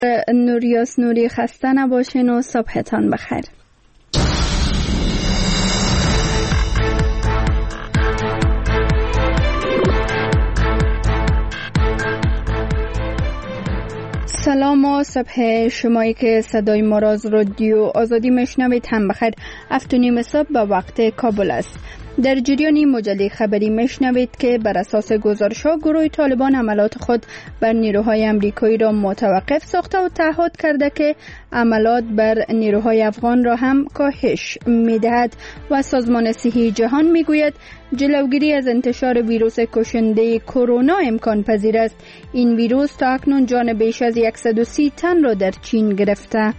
نوریاس نوری خسته نباشین و صبحتان بخیر. سلام و صبح شمایی که صدای ما را از رادیو آزادی میشنوید هم بخیر. 7:30 صبح به وقت کابل است. در جریان مجله خبری میشنوید که بر اساس گزارش‌ها گروه طالبان عملات خود بر نیروهای امریکایی را متوقف ساخته و تعهد کرده که عملات بر نیروهای افغان را هم کاهش می‌دهد و سازمان صحی جهان میگوید جلوگیری از انتشار ویروس کشنده کرونا امکان پذیر است. این ویروس تا اکنون جان بیش از 130 تن را در چین گرفته.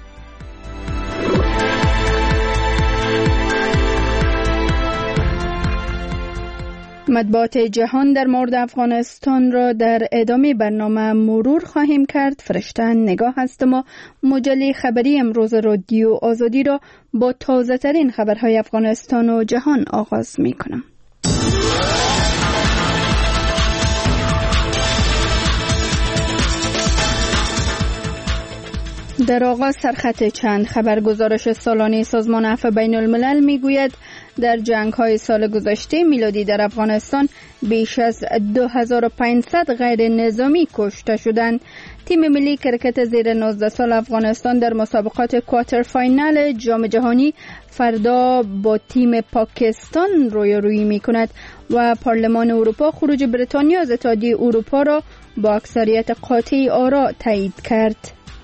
مطبوعات جهان در مورد افغانستان را در ادامه برنامه مرور خواهیم کرد. فرشته نگاه هستم و مجله خبری امروز رادیو آزادی را با تازه ترین خبرهای افغانستان و جهان آغاز می کنم. در آغاز سرخط چند خبر. گزارش سالانه سازمان عفو بین الملل می گوید در جنگ های سال گذشته میلادی در افغانستان بیش از 2500 غیر نظامی کشته شدند. تیم ملی کرکت زیر 19 سال افغانستان در مسابقات کوارتر فاینال جام جهانی فردا با تیم پاکستان رویارویی می کند و پارلمان اروپا خروج بریتانیا از اتحادیه اروپا را با اکثریت قاطع آرا تایید کرد.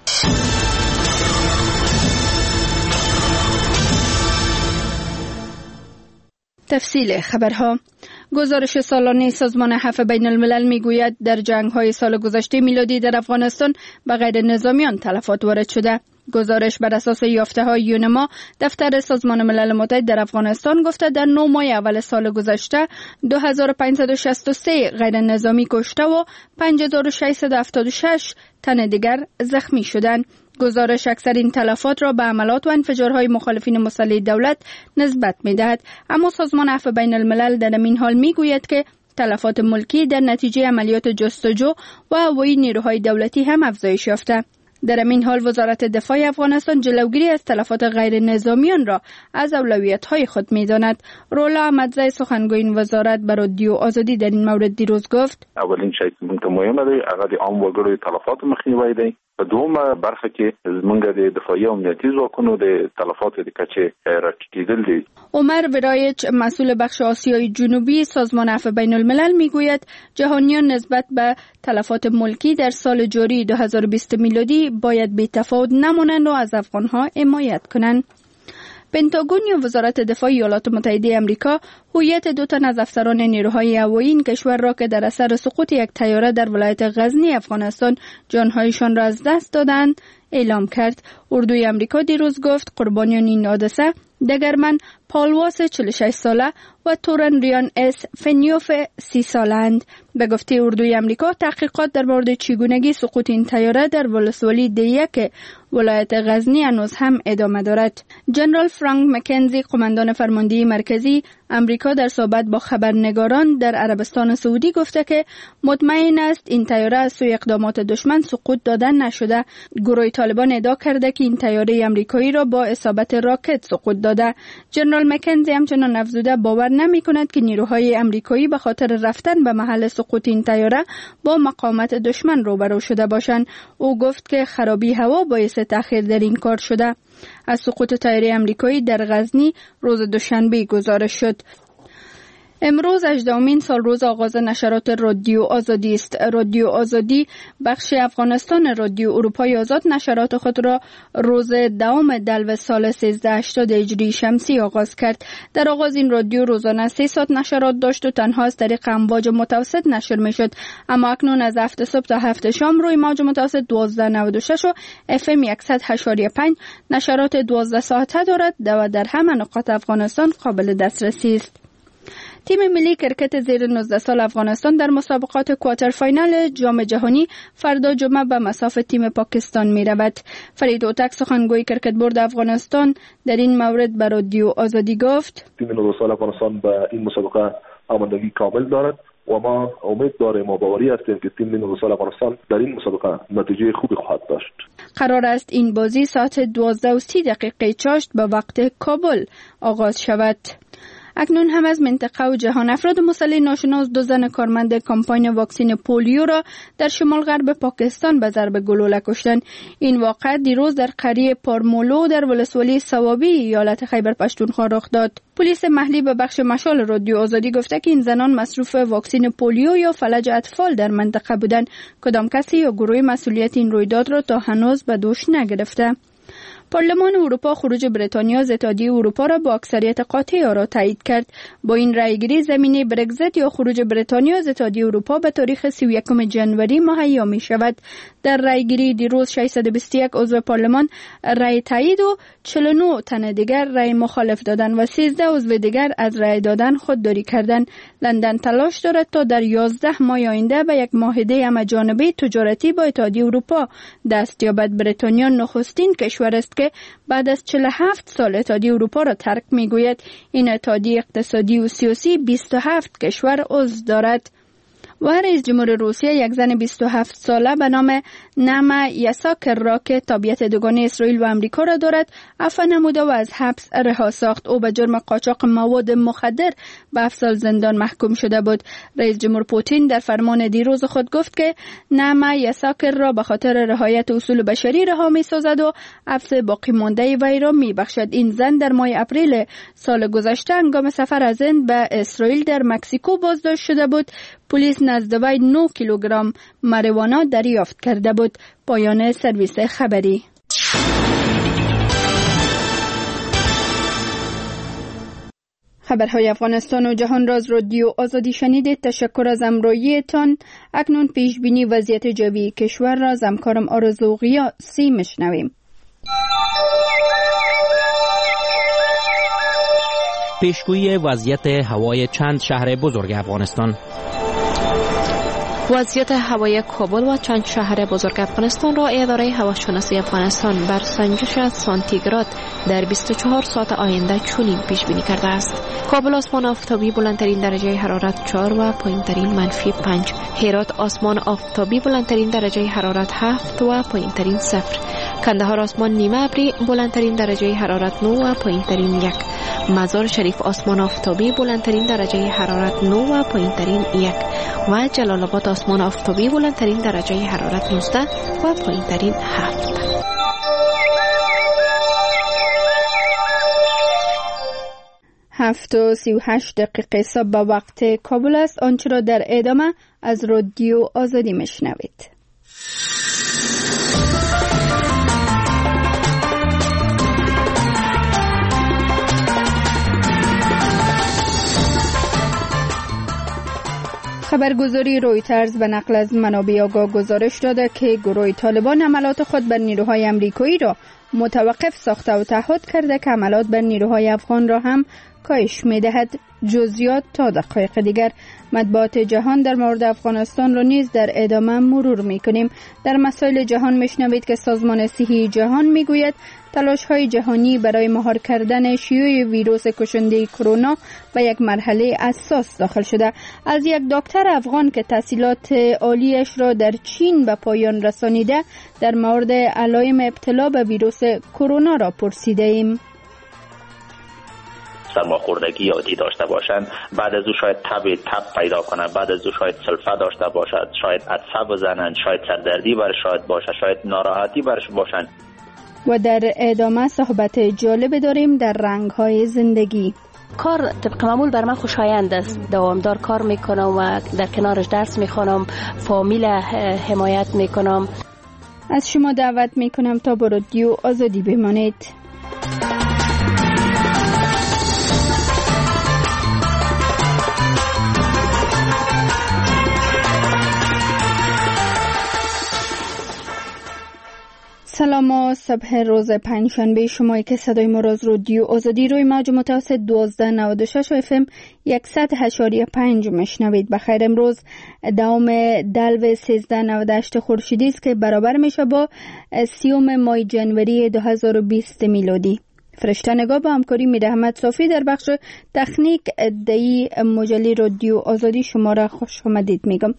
تفصیل خبرها. گزارش سالانه سازمان عفو بین الملل میگوید در جنگ‌های سال گذشته میلادی در افغانستان به غیر نظامیان تلفات وارد شده. گزارش بر اساس یافته‌های یونما دفتر سازمان ملل متحد در افغانستان گفته در 9 ماه اول سال گذشته 2563 غیر نظامی کشته و 5676 تن دیگر زخمی شدند. گزارش اکثر این تلفات را به عملات و انفجارهای مخالفین مسلح دولت نسبت می‌دهد، اما سازمان عفو بین الملل در این حال می‌گوید که تلفات ملکی در نتیجه عملیات جستجو و هوایی نیروهای دولتی هم افزایش یافته. در این حال وزارت دفاع افغانستان جلوگیری از تلفات غیر نظامیان را از اولویت‌های خود می‌داند. رولا احمدزی سخنگوی این وزارت بر رادیو آزادی در این مورد دیروز گفت: اولین شی که مهمه دی هغه د عام وګړو تلفات مخنیوی دی. په دومره برخه کې زمونږ د دفاعي او امنیتي ځواکونو د تلفات د کچې راټیټېدل دي. عمر ورایچ مسئول بخش آسیای جنوبی سازمان عفو بین الملل میگوید جهانیان نسبت به تلفات ملکی در سال جاری 2020 میلادی باید بی‌تفاوت نمانند و از افغانها حمایت کنند. پنتاگون یا وزارت دفاع ایالات متحده آمریکا هویت 2 تن از افسران نیروهای هوایی این کشور را که در اثر سقوط یک طیاره در ولایت غزنی افغانستان جانهایشان را از دست دادند اعلام کرد. اردوی آمریکا دیروز گفت قربانیان این حادثه دگرمن پالواس 46 ساله و تورن ریان اس فنیوف 30 سالند. به گفته اردوی آمریکا تحقیقات در مورد چگونگی سقوط این طیاره در ولسوالی دیک ولایت غزنی هنوز هم ادامه دارد. جنرال فرانک مکنزی قماندان فرماندهی مرکزی آمریکا در صحبت با خبرنگاران در عربستان سعودی گفته که مطمئن است این طیاره از سوی اقدامات دشمن سقوط داده نشده. گروه طالبان ادعا کرده که این طیاره آمریکایی را با اصابت راکت سقوط داده. جنرال مکنزی همچنان افزوده باور نمی کند که نیروهای آمریکایی به خاطر رفتن به محل سقوط این طیاره با مقاومت دشمن روبرو شده باشند. او گفت که خرابی هوا باعث تأخیر در این کار شده. از سقوط طیاره آمریکایی در غزنی روز دوشنبه گزارش شد. امروز 18مین سال روز آغاز نشرات رادیو آزادی است. رادیو آزادی بخش افغانستان رادیو اروپای آزاد نشرات خود را روز دوم دلو سال 1380 هجری شمسی آغاز کرد. در آغاز این رادیو روزانه 3 ساعت نشرات داشت و تنها از طریق امواج متوسط نشر می شد، اما اکنون از 7 صبح تا 7 شام روی موج متوسط 1296 و FM 100.5 نشرات 12 ساعته دارد و در همه نقاط افغانستان قابل دسترسی است. تیم ملی کرکت زیر 19 سال افغانستان در مسابقات کوارتر فاینال جام جهانی فردا جمعه به مصاف تیم پاکستان می رود. فرید اوتک سخنگوی کرکت بورد افغانستان در این مورد به رادیو آزادی گفت: تیم 19 سال افغانستان به این مسابقه آمادگی کامل دارد و ما امید داریم و باوری هستیم که تیم 19 سال افغانستان در این مسابقه نتیجه خوبی خواهد داشت. قرار است این بازی ساعت 12:30 چاشت به وقت کابل آغاز شود. اکنون هم از منطقه و جهان افراد مسلح ناشناس 2 زن کارمند کمپاین واکسن پولیو را در شمال غرب پاکستان به ضرب گلوله کشتند. این واقعه دیروز در قریه پارمولو در ولسوالی صوابی ایالت خیبر پشتونخوا رخ داد. پلیس محلی به بخش مشال رادیو آزادی گفته که این زنان مصروف واکسن پولیو یا فلج اطفال در منطقه بودند. کدام کسی یا گروه مسئولیت این رویداد را تا هنوز به دوش نگرفته. پارلمان اروپا خروج بریتانیا از اتحادیه اروپا را با اکثریت قاطع آرا تایید کرد. با این رأیگیری زمینه برگزیت یا خروج بریتانیا از اتحادیه اروپا به تاریخ 31 جنوری مهیا می شود. در رأیگیری دیروز 621 عضو پارلمان رأی تایید و 49 تن دیگر رأی مخالف دادند و 13 عضو دیگر از رأی دادن خودداری کردند. لندن تلاش دارد تا در 11 ماه آینده به یک معاهده همه‌جانبه تجارتی با اتحادیه اروپا دست یابد. بریتانیا نخستین کشور است که بعد از 47 سال اتحادیه اروپا را ترک می‌گوید. این اتحادیه اقتصادی و سیاسی 27 کشور عضو دارد. و رئیس جمهور روسیه یک زن 27 ساله به نام نعما یساکر را که تابعیت دوگانه اسرائیل و امریکا را دارد عفو نموده و از حبس رها ساخت. او به جرم قاچاق مواد مخدر به 7 سال زندان محکوم شده بود. رئیس جمهور پوتین در فرمان دیروز خود گفت که نعما یساکر را به خاطر رعایت اصول بشری رها می‌سازد و عفو باقی مانده وی را می‌بخشد. این زن در ماه اپریل سال گذشته هنگام سفر از هند به اسرائیل در مکزیکو بازداشت شده بود. پلیس نزد وی 9 کیلوگرم ماریجوانا دریافت کرده بود. پایان سرویس خبری. خبرهای افغانستان و جهان را از رادیو آزادی شنیدید. تشکر از همراهیتان. اکنون پیش بینی وضعیت جوی کشور را از همکارم آرزو غیاسی میشنویم. پیشگویی وضعیت هوای چند شهر بزرگ افغانستان. وضعیت هوای کابل و چند شهر بزرگ افغانستان را اداره هواشناسی افغانستان بر سنجش سانتیگراد در 24 ساعت آینده چنین پیش بینی کرده است. کابل آسمان آفتابی بلندترین درجه حرارت 4 و پایینترین -5. هرات آسمان آفتابی بلندترین درجه حرارت 7 و پایینترین 0. کندهار آسمان نیمه ابری بلندترین درجه حرارت 9 و پایینترین 1. مزار شریف آسمان آفتابی بلندترین درجه حرارت 9 و پایینترین 1 و جلال آباد آسمان آفتابی بلندترین درجه حرارت 19 و پایینترین 7. 7:38 صبح به وقت کابل است. آنچه را در ادامه از رادیو آزادی میشنوید. خبرگزاری رویترز به نقل از منابع آگاه گزارش داده که گروه طالبان حملات خود بر نیروهای امریکایی را متوقف ساخته و تعهد کرده که حملات بر نیروهای افغان را هم کاهش می‌دهد. جزئیات تا دقایق دیگر. مطبوعات جهان در مورد افغانستان را نیز در ادامه مرور می‌کنیم. در مسائل جهان می‌شنوید که سازمان صحی جهان می‌گوید تلاش‌های جهانی برای مهار کردن شیوع ویروس کشنده کرونا به یک مرحله حساس داخل شده. از یک دکتر افغان که تحصیلات عالیش را در چین به پایان رسانیده در مورد علائم ابتلا به ویروس کرونا را پرسیده‌ایم. سرماخوردگی عادی داشته باشند، بعد از او شاید تب پیدا کنند، بعد از او شاید سلفه داشته باشد، شاید عطسه بزنند، شاید سردردی برش شاید باشد، شاید ناراحتی برش باشند. و در ادامه صحبت جالب داریم در رنگ‌های زندگی. کار طبق معمول بر من خوشایند است. دوامدار کار میکنم و در کنارش درس میخوانم، فامیل حمایت میکنم. از شما دعوت میکنم تا با رادیو آزادی بمانید. سلام و صبح روز پنجشنبه شمایی که صدای ما را از رادیو آزادی روی موج متوسط 1296 و FM 100.5 میشنوید. بخیر. امروز دوم دلو 1398 خورشیدی است که برابر میشه با 30 ماه جنوری 2020 میلادی. فرشته نگاه با همکاری میر احمد صافی در بخش تکنیک ادعی مجله رادیو آزادی شما را خوش آمدید میگم.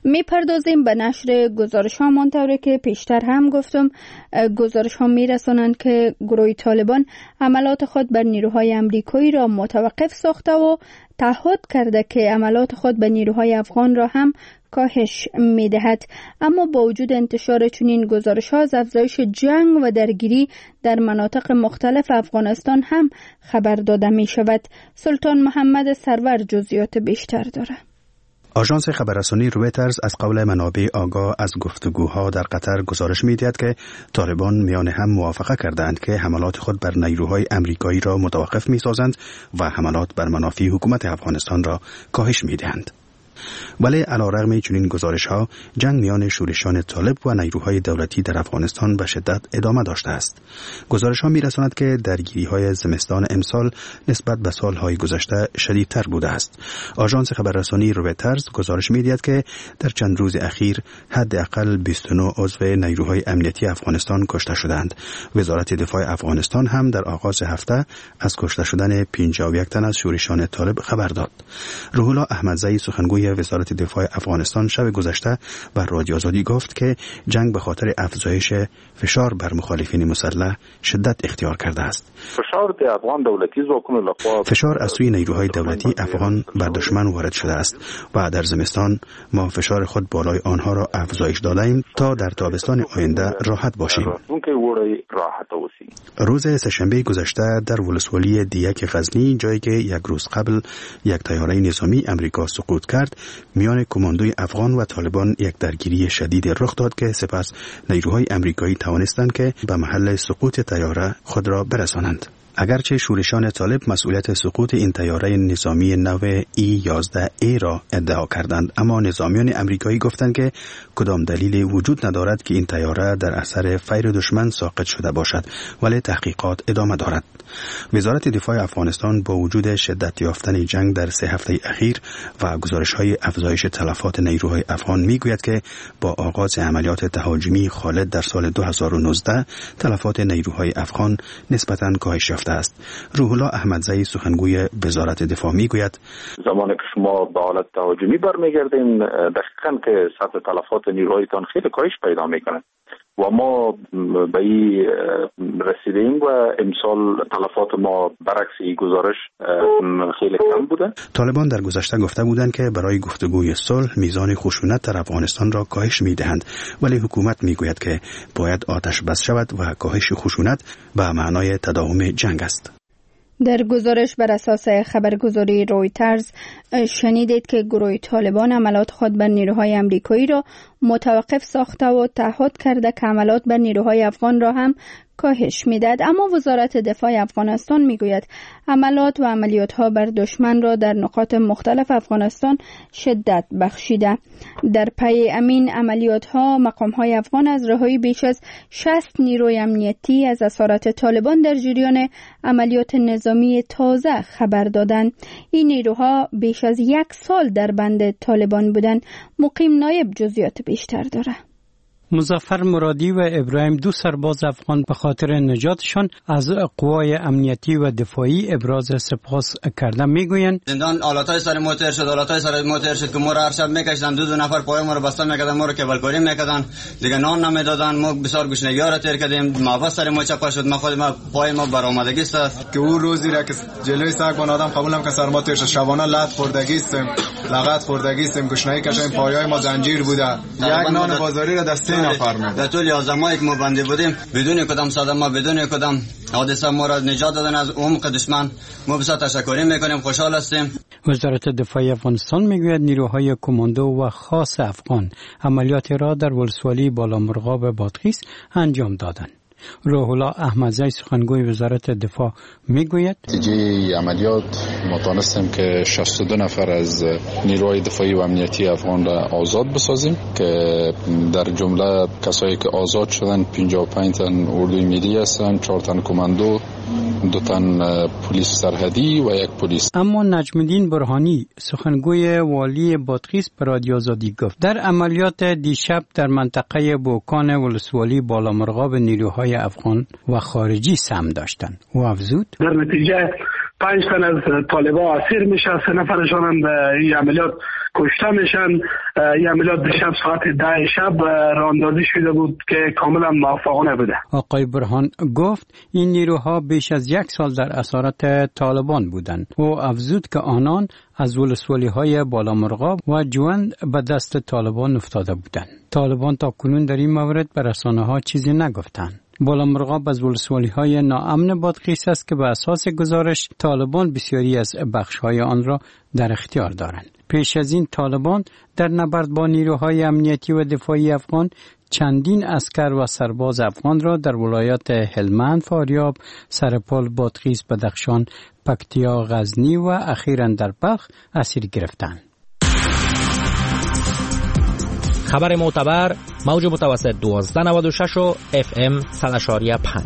میپردازیم به نشر گزارش ها. منطوری که پیشتر هم گفتم، گزارش ها میرسانند که گروه طالبان عملات خود بر نیروهای امریکایی را متوقف ساخته و تعهد کرده که عملات خود به نیروهای افغان را هم کاهش میدهد. اما با وجود انتشار چنین گزارش ها از افزایش جنگ و درگیری در مناطق مختلف افغانستان هم خبر داده می شود. سلطان محمد سرور جزئیات بیشتر داره. آژانس خبررسانی رویترز از قول منابع آگاه از گفتگوها در قطر گزارش می‌دهد که طالبان میان هم موافقه کردند که حملات خود بر نیروهای امریکایی را متوقف می‌سازند و حملات بر منافع حکومت افغانستان را کاهش می‌دهند. ولی علیرغم چنین گزارش‌ها، جنگ میان شورشیان طالب و نیروهای دولتی در افغانستان به شدت ادامه داشته است. گزارش‌ها می‌رساند که درگیری‌های زمستان امسال نسبت به سال‌های گذشته شدیدتر بوده است. آژانس خبررسانی رویترز گزارش می‌دهد که در چند روز اخیر حداقل 29 عضو نیروهای امنیتی افغانستان کشته شدند. وزارت دفاع افغانستان هم در آغاز هفته از کشته شدن 51 تن از شورشیان طالب خبر داد. روح الله احمدزئی سخنگوی وزارت دفاع افغانستان شب گذشته بر رادیو آزادی گفت که جنگ به خاطر افزایش فشار بر مخالفین مسلح شدت اختیار کرده است. فشار از سوی نیروهای دولتی افغان بر دشمن وارد شده است و در زمستان ما فشار خود بالای آنها را افزایش دادیم تا در تابستان آینده راحت باشیم. روز سه‌شنبه گذشته در ولسوالی دیک غزنی، جایی که یک روز قبل یک طیاره نظامی امریکا سقوط کرد، میان کماندوی افغان و طالبان یک درگیری شدید رخ داد که سپس نیروهای امریکایی توانستند که به محل سقوط طیاره خود را برسانند. اگرچه شورشیان طالب مسئولیت سقوط این طیاره نظامی نو E-11A را ادعا کردند، اما نظامیان امریکایی گفتند که کدام دلیل وجود ندارد که این طیاره در اثر فیر دشمن ساقط شده باشد، ولی تحقیقات ادامه دارد. وزارت دفاع افغانستان با وجود شدت یافتن جنگ در 3 هفته اخیر و گزارش‌های افزایش تلفات نیروهای افغان میگوید که با آغاز عملیات تهاجمی خالد در سال 2019 تلفات نیروهای افغان نسبتاً کاهش یافته است. روح الله احمدزئی سخنگوی وزارت دفاع میگوید زمانی که شما به حالت تهاجمی برمیگردین، دقیقاً که سطح تلفات نیروهایتان خیلی کاهش پیدا میکنه و ما به این رسیدیم و امسال تلفات ما برعکس این گزارش خیلی کم بوده. طالبان در گذشته گفته بودند که برای گفتگوی صلح میزان خشونت در افغانستان را کاهش میدهند، ولی حکومت میگوید که باید آتش بس شود و کاهش خشونت به معنای تداوم جنگ است. در گزارش بر اساس خبرگزاری رویترز شنیدید که گروه طالبان عملات خود بر نیروهای امریکایی را متوقف ساخته و تعهد کرده که عملات بر نیروهای افغان را هم کاهش میدهد. اما وزارت دفاع افغانستان میگوید عملات و عملیات ها بر دشمن را در نقاط مختلف افغانستان شدت بخشیده. در پی امین عملیات ها مقام های افغان از رهایی بیش از 60 نیروی امنیتی از اسارت طالبان در جریان عملیات نظامی تازه خبر دادند. این نیروها بیش از 1 سال در بند طالبان بودند. مقیم نایب جزئیات بیشتر داره. مظفر مرادی و ابراهیم، 2 سرباز افغان، به خاطر نجاتشان از قوای امنیتی و دفاعی ابراز سپاس کردن. میگویند زندان آلاتای سر موتر شد که ما را هر شب میکشیدن، 2 نفر پای ما رو بسته میکردن، ما رو کبلکاری میکردن، دیگه نان نمیدادن، ما بسیار گشنگی ها را تیر کردیم، محبت سر ما چپا شد، ما خود ما پای ما برآمدگی است که اون روزی را که جلوی سگان آدم قبولم که سر ما تیر شد، شبانه لط خوردگی استیم، لغت خوردگی استیم، گشنگی کشیم، پایای ما زنجیر بوده، یک نان بازاری را دسته در طول 11 ماهی که ما بنده بودیم بدون کدام صدمه، بدون کدام حادثه ما را نجات دادن از عمق دشمن. ما بسیار تشکر میکنیم، خوشحال هستیم. وزارت دفاع افغانستان میگوید نیروهای کماندو و خاص افغان عملیات را در ولسوالی بالامرغاب بادغیس انجام دادند. روح الله احمدزئی سخنگوی وزارت دفاع میگوید نتیجه عملیات ما توانستیم که 62 نفر از نیروهای دفاعی و امنیتی افغان را آزاد بسازیم که در جمله کسایی که آزاد شدن 55 تن اردوی ملی هستند، 4 تن کماندو، 2 تن پلیس سرحدی و 1 پلیس. اما نجم الدین برهانی سخنگوی والی بادغیس به رادیو آزادی گفت در عملیات دیشب در منطقه بوکان ولسوالی بالامرغاب نیروهای افغان و خارجی سهم داشتند. و افزود در نتیجه 5 تن از طالبان اسیر میشه، 3 نفرشان هم این عملیات کشته میشن. این عملیات شب ساعت 10 شب راهاندازی شده بود که کاملا موفقانه بوده. آقای برهان گفت این نیروها بیش از 1 سال در اسارت طالبان بودند. او افزود که آنان از ولسوالی‌های بالامرغاب و جوند به دست طالبان افتاده بودند. طالبان تا کنون در این مورد به رسانه‌ها چیزی نگفتند. بالامرغاب از ولسوالی‌های ناامن بادغیس است که به اساس گزارش طالبان بسیاری از بخش‌های آن را در اختیار دارند. پیش از این طالبان در نبرد با نیروهای امنیتی و دفاعی افغان چندین عسکر و سرباز افغان را در ولایات هلمند، فاریاب، سرپل، بادغیس، بدخشان، پکتیا، غزنی و اخیراً در بلخ اسیر گرفتند. خبر معتبر موج متوسط 1296 و FM 100.5.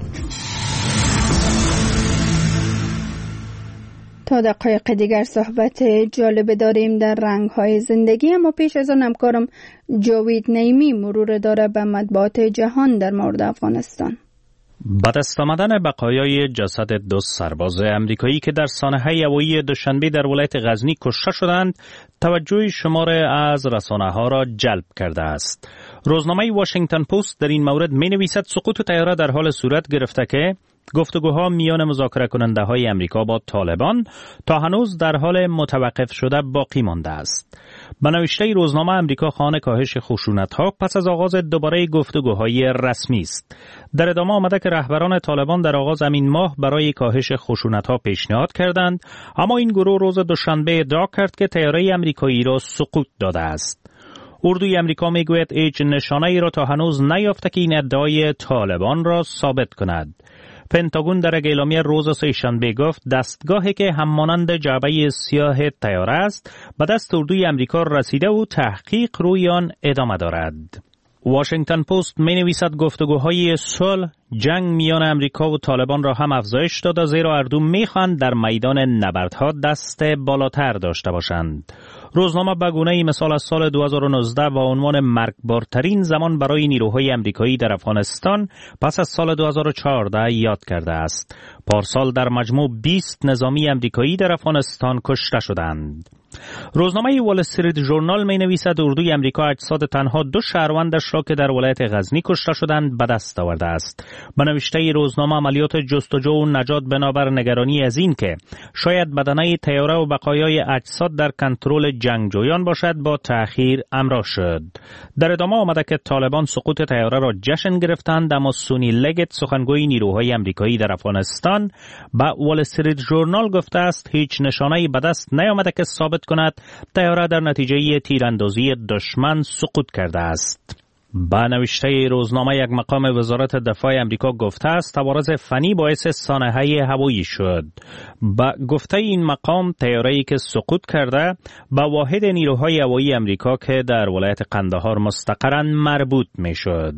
تا دقایق دیگر صحبت جالب داریم در رنگ‌های زندگی، اما پیش از آن همکارم جاوید نعیمی مرور داره به مطبوعات جهان در مورد افغانستان. به دست آمدن بقایای جسد 2 سرباز امریکایی که در سانحه هوایی دوشنبه در ولایت غزنی کشته شدند توجه شمار از رسانه‌ها را جلب کرده است. روزنامه واشنگتن پست در این مورد می‌نویسد سقوط طیاره در حال صورت گرفته که گفتگوها میان مذاکره کننده های امریکا با طالبان تا هنوز در حال متوقف شده باقی مانده است. به نوشته روزنامه امریکا خواهان کاهش خشونت‌ها پس از آغاز دوباره گفتگوهای رسمی است. در ادامه آمده که رهبران طالبان در آغاز همین ماه برای کاهش خشونت‌ها پیشنهاد کردند، اما این گروه روز دوشنبه ادعا کرد که طیاره امریکایی را سقوط داده است. اردوی امریکا میگوید هیچ نشانه‌ای را تا هنوز نیافته که این ادعای طالبان را ثابت کند. پنتاگون در اعلامیه روز سه‌شنبه گفت دستگاهی که همانند جعبه سیاه طیاره است به دست اردوی امریکا رسیده و تحقیق روی آن ادامه دارد. واشنگتن پست می‌نویسد گفتگوهای صلح جنگ میان امریکا و طالبان را هم افزایش داده، زیرا هر دو می‌خواهند در میدان نبردها دست بالاتر داشته باشند. روزنامه به گونه‌ای مثال از سال 2019 با عنوان مرگبارترین زمان برای نیروهای امریکایی در افغانستان پس از سال 2014 یاد کرده است. پارسال در مجموع 20 نظامی امریکایی در افغانستان کشته شدند. روزنامه وال استریت ژورنال می نویسد اردوی امریکا اجساد تنها 2 شهروندش را که در ولایت غزنی کشته شدند به دست آورده است. به نوشته روزنامه عملیات جستجو و نجات بنابر نگرانی از این که شاید بدنه طیاره و بقایای اجساد در کنترل جنگجویان باشد با تأخیر امرا شد. در ادامه آمده که طالبان سقوط طیاره را جشن گرفتند، اما سونی لگت سخنگوی نیروهای امریکایی در افغانستان به وال استریت ژورنال گفته است هیچ نشانه‌ای به دست نیامده که ثابت کند طیاره در نتیجه تیراندازی دشمن سقوط کرده است. با نوشته روزنامه یک مقام وزارت دفاع امریکا گفته است عوارض فنی باعث سانحه هوایی شد. با گفته این مقام طیاره‌ای که سقوط کرده با واحد نیروهای هوایی امریکا که در ولایت قندهار مستقرن مربوط می شد.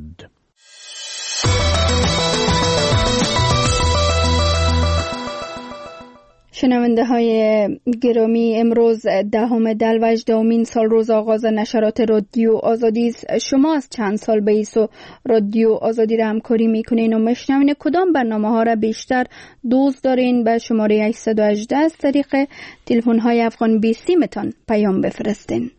شنونده های گرامی، امروز 10 دلوژ، 10مین سال روز آغاز نشرات رادیو آزادی است. شما از چند سال به ایسو رادیو آزادی را همکاری میکنین و میشنوین. کدام برنامه ها را بیشتر دوست دارین؟ به شماره 818 از طریق تلفن های افغان 20 متان پیام بفرستین.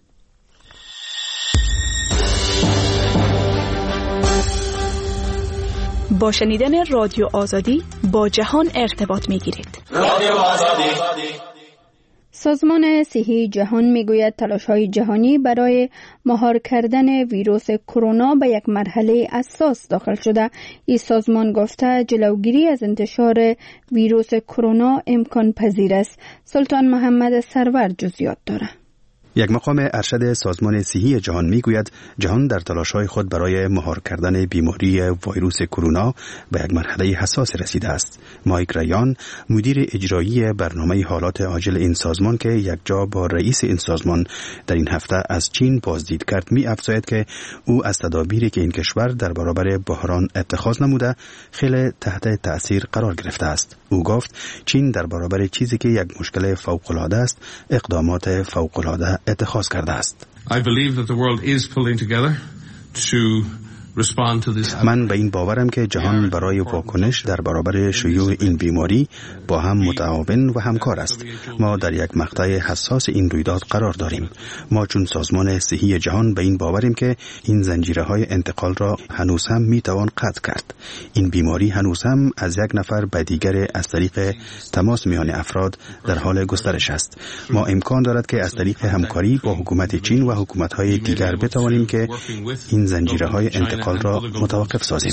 با شنیدن رادیو آزادی با جهان ارتباط میگیرید. رادیو آزادی. سازمان صحی جهان میگوید تلاش‌های جهانی برای مهار کردن ویروس کرونا به یک مرحله حساس داخل شده. این سازمان گفته جلوگیری از انتشار ویروس کرونا امکان پذیر است. سلطان محمد سرور جزئیات داره. یک مقام ارشد سازمان صحی جهان میگوید جهان در تلاش‌های خود برای مهار کردن بیماری ویروس کرونا به یک مرحله حساس رسیده است. مایک ریان، مدیر اجرایی برنامه حالات عاجل این سازمان که یک جا با رئیس این سازمان در این هفته از چین بازدید کرد، می‌افزاید که او از تدابیری که این کشور در برابر بحران اتخاذ نموده خیلی تحت تأثیر قرار گرفته است. او گفت چین در برابر چیزی که یک مشکل فوق‌العاده است اقدامات فوق‌العاده اتخاذ کرده است. I believe that the world is pulling together to من به این باورم که جهان برای واکنش در برابر شیوع این بیماری با هم متعاون و همکار است. ما در یک مقطع حساس این رویداد قرار داریم. ما چون سازمان صحی جهان به این باوریم که این زنجیره‌های انتقال را هنوز هم میتوان قطع کرد. این بیماری هنوز هم از یک نفر به دیگر از طریق تماس میان افراد در حال گسترش است. ما امکان دارد که از طریق همکاری با حکومت چین و حکومت‌های دیگر بتوانیم که این زنجیره‌های انتقال را متوقف سازیم.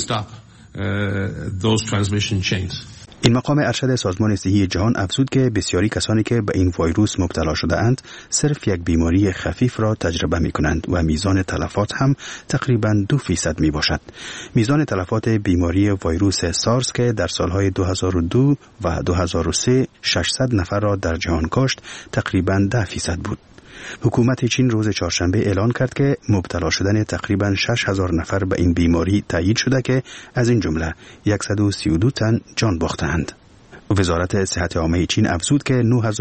این مقام ارشد سازمان صحی جهان افزود که بسیاری کسانی که به این ویروس مبتلا شده اند صرف یک بیماری خفیف را تجربه می کنند و میزان تلفات هم تقریباً 2% می باشد. میزان تلفات بیماری ویروس سارس که در سالهای 2002 و 2003 600 نفر را در جهان کشت تقریباً 10% بود. حکومت چین روز چهارشنبه اعلان کرد که مبتلا شدن تقریباً 6000 نفر به این بیماری تایید شده که از این جمله 132 تن جان باختند. وزارت صحت عامه چین افزود که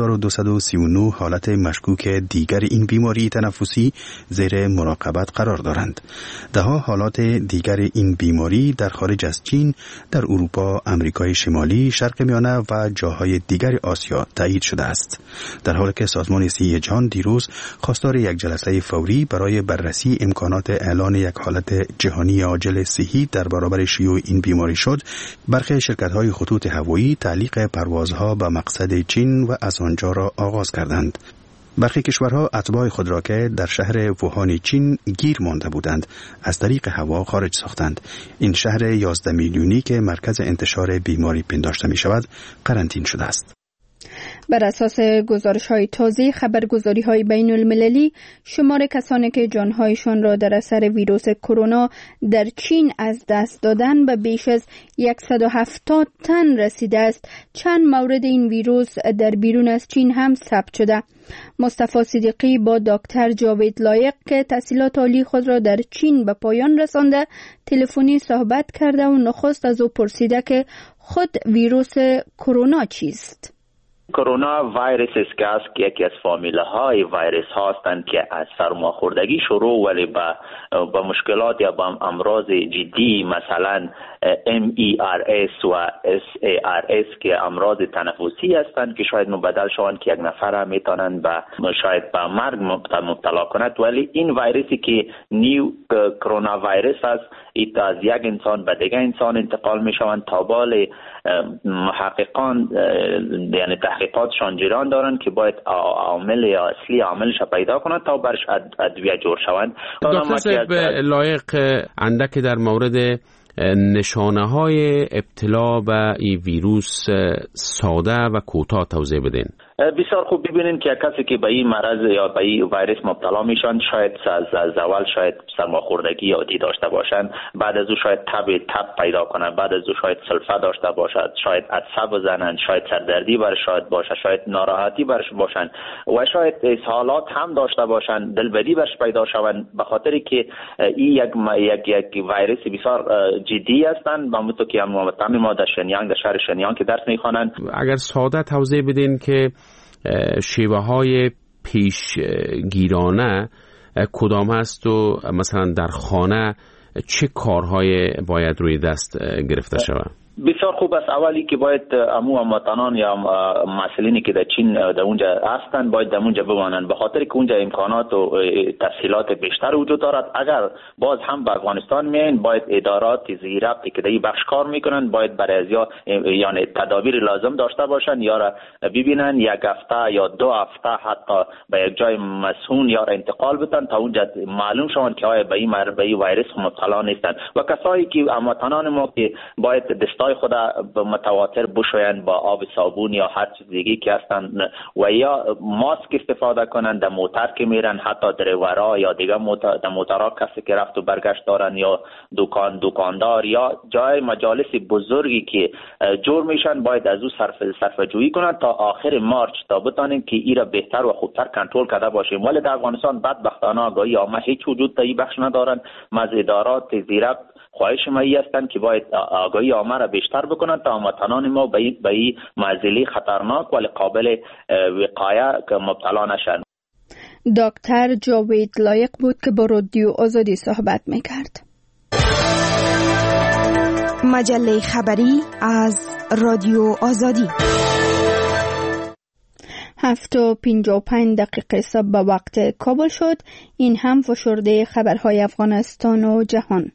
9239 حالت مشکوک دیگر این بیماری تنفسی زیر مراقبت قرار دارند. ده‌ها حالات دیگر این بیماری در خارج از چین، در اروپا، آمریکای شمالی، شرق میانه و جاهای دیگر آسیا تایید شده است. در حالی که سازمان صحی جهان دیروز خواستار یک جلسه فوری برای بررسی امکانات اعلان یک حالت جهانی عاجل صحی در برابر شیوع این بیماری شد، برخی شرکت‌های خطوط هوایی تعلیق پروازها به مقصد چین و از آنجا را آغاز کردند. برخی کشورها اتباع خود را که در شهر ووهان چین گیر مانده بودند از طریق هوا خارج ساختند. این شهر 11 میلیونی که مرکز انتشار بیماری پنداشته می شود قرنطین شده است. بر اساس گزارش‌های تازه خبرگزاری‌های بین المللی، شمار کسانی که جان‌هایشان را در اثر ویروس کرونا در چین از دست دادن به بیش از 170 تن رسیده است. چند مورد این ویروس در بیرون از چین هم ثبت شده. مصطفی صدیقی با دکتر جاوید لایق که تحصیلات عالی خود را در چین به پایان رسانده تلفنی صحبت کرده و نخست از او پرسیده که خود ویروس کرونا چیست؟ کرونا ویروس است که یکی از فامیله های ویروس هستند که از سرماخوردگی شروع ولی با مشکلات یا با امراض جدی مثلا MERS و SARS که امراض تنفسی هستند که شاید مبدل شوند که یک نفر هم میتونن شاید به مرگ مبتلا کند. ولی این ویروسی که نیو کرونا ویروس است این از یک انسان به دیگر انسان انتقال میشوند. تا بال محققان یعنی تحقیقاتشان جریان دارند که باید عامل یا اصلی عاملش پیدا کنند تا برش ادویه جور شوند. دکتر صاحب لایق اندک در مورد نشانه های ابتلا به این ویروس ساده و کوتاه توضیح بدین. بسیار خوب ببینید که کسی که به این مرض یا به این ویروس مبتلا میشن شاید از اول شاید سرماخوردگی عادی داشته باشند، بعد از او شاید تب پیدا کنند، بعد از او شاید سلفه داشته باشد، شاید عطسه بزنند، شاید سردردی برش شاید باشه، شاید ناراحتی برش باشند و شاید اسهالات هم داشته باشند، دلبدی برش پیدا شوند، به خاطر که این یک ویروس بسیار جدی هستند. با متو که ما در شنیانگ در شهر شنیانگ که درس میخوانند. اگر ساده توضیح بدین که شیوه های پیشگیرانه کدام هست و مثلا در خانه چه کارهای باید روی دست گرفته شود؟ بسیار خوب است. اولی که باید هموطنان یا مسئولینی که در چین در اونجا هستند باید در اونجا بمانند، به خاطر که اونجا امکانات و تسهیلات بیشتر وجود دارد. اگر باز هم به افغانستان میاین باید ادارات زیربطی که در این بخش کار میکنند باید برای ازیا یعنی تدابیر لازم داشته باشند یا را ببینن یک هفته یا 2 هفته حتی به یک جای مسئول یا را انتقال بدن تا اونجا معلوم شوند که آیا به این ویروس مبتلا نیستند. و کسایی که هموطنان ما که باید خود به متواتر بشویند با آب صابون یا هر چیز دیگه که هستن و یا ماسک استفاده کنند. در موتر که میرن حتی دریورا یا دیگه در موترها کسی که رفت و برگشت دارن یا دکاندار یا جای مجالس بزرگی که جور میشن باید از او صرفه جویی کنند تا آخر مارچ تا بتانیم که این را بهتر و خوبتر کنترل کرده باشیم. ولی در افغانستان بدبختانه آگاهی عامه هیچ وجود در این بخش ندارند. از ادارات زیربط خواهش ما ای هستند که باید آگاهی عامه را بیشتر بکنند تا هموطنان ما به این معضله خطرناک ولی قابل وقایه که مبتلا نشند. دکتر جاوید لایق بود که با رادیو آزادی صحبت میکرد. مجله خبری از رادیو آزادی. 7:55 صبح به وقت کابل شد. این هم فشرده خبرهای افغانستان و جهان.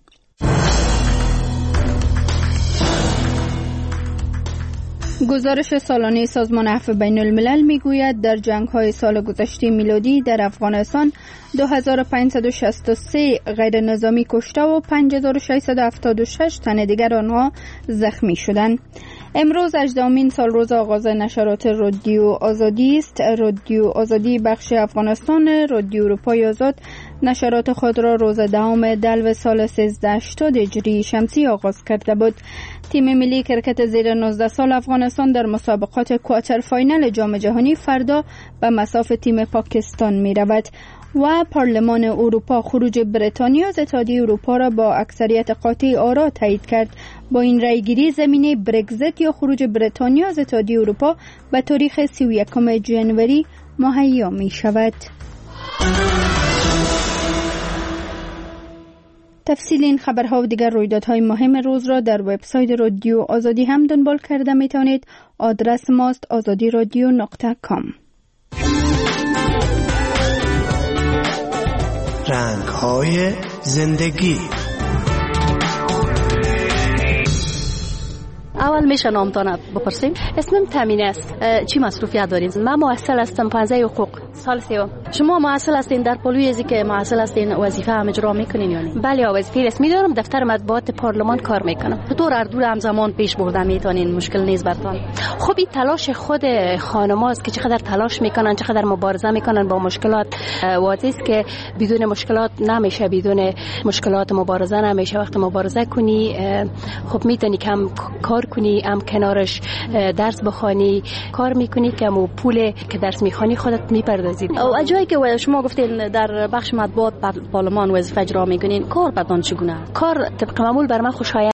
گزارش سالانه سازمان عفو بین الملل میگوید در جنگ‌های سال گذشته میلادی در افغانستان 2563 غیر نظامی کشته و 5676 تن دیگر آنها زخمی شدند. امروز 18مین سال روز آغاز نشرات رادیو آزادی است. رادیو آزادی بخش افغانستان رادیو اروپای آزاد نشرات خود را روز 10 دلو سال 1380 هجری شمسی آغاز کرده بود. تیم ملی کرکت زیر 19 سال افغانستان در مسابقات کوارتر فاینال جام جهانی فردا به مصاف تیم پاکستان می رود. و پارلمان اروپا خروج بریتانیا از اتحادیه اروپا را با اکثریت قاطع آرا تایید کرد. با این رأیگیری زمینه برگزیت یا خروج بریتانیا از اتحادیه اروپا به تاریخ 31 ژانویه مهیا می شود. تفصیل این خبرها و دیگر رویدادهای مهم روز را در وبسایت رادیو آزادی هم دنبال کرده می توانید. آدرس ماست azadiradio.com. رنگ‌های زندگی. اول میشه نامتان بپرسیم؟ اسمم تامین است. چی مصروفیت دارین؟ من محصل هستم، 15 حقوق، سال سوم. شما محصل هستین، در پلوی ازی که محصل هستین وظیفه هم اجرا میکنین یعنی؟ بله، وظیفه رسمی دارم، دفتر مطبوعات پارلمان کار میکنم. چطور هر دو همزمان پیش بردن میتونین؟ مشکل نیست براتون؟ خب این تلاش خود خانم‌هاست که چقدر تلاش میکنن، چقدر مبارزه میکنن با مشکلات. واضحه است که بدون مشکلات نمیشه، بدون مشکلات مبارزه نمیشه. وقتی مبارزه کنی خب میتونی کم کار کنی، هم کنارش درس بخوانی، کار میکنی که مو پول که درس میخوانی خودت میپردازید. و جایی که شما گفتین در بخش مطبوعات پارلمان وظیفه اجرا میکنین، کار بدون چگونه؟ کار طبق معمول بر من خوشایند